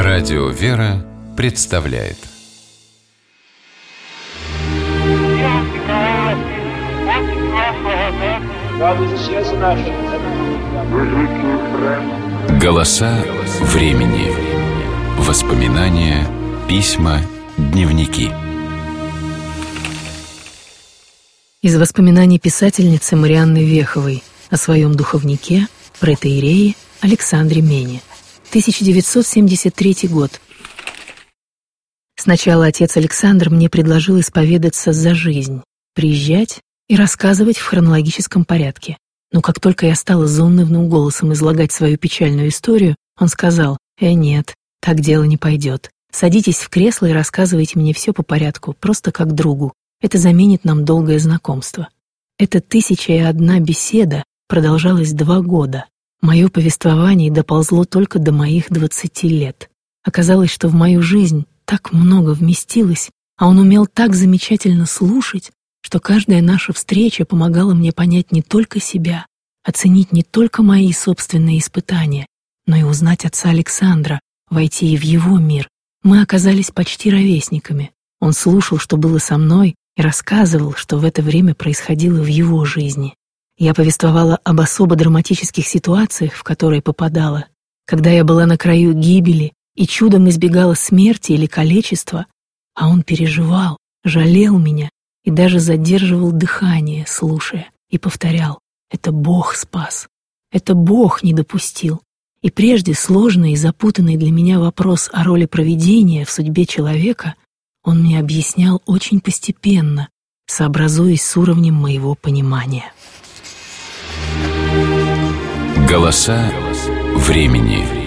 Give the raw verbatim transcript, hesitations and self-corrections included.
Радио «Вера» представляет. Голоса времени. Воспоминания, письма, дневники. Из воспоминаний писательницы Марианны Веховой о своем духовнике, протоиерее Александре Мене. тысяча девятьсот семьдесят третий год. Сначала отец Александр мне предложил исповедаться за жизнь, приезжать и рассказывать в хронологическом порядке. Но как только я стала заунывным голосом излагать свою печальную историю, он сказал: «Э, нет, так дело не пойдет. Садитесь в кресло и рассказывайте мне все по порядку, просто как другу. Это заменит нам долгое знакомство». Эта тысяча и одна беседа продолжалась два года. Мое повествование доползло только до моих двадцати лет. Оказалось, что в мою жизнь так много вместилось, а он умел так замечательно слушать, что каждая наша встреча помогала мне понять не только себя, оценить не только мои собственные испытания, но и узнать отца Александра, войти и в его мир. Мы оказались почти ровесниками. Он слушал, что было со мной, и рассказывал, что в это время происходило в его жизни. Я повествовала об особо драматических ситуациях, в которые попадала, когда я была на краю гибели и чудом избегала смерти или калечества, а он переживал, жалел меня и даже задерживал дыхание, слушая, и повторял: «Это Бог спас, это Бог не допустил». И прежде сложный и запутанный для меня вопрос о роли провидения в судьбе человека он мне объяснял очень постепенно, сообразуясь с уровнем моего понимания. Голоса времени.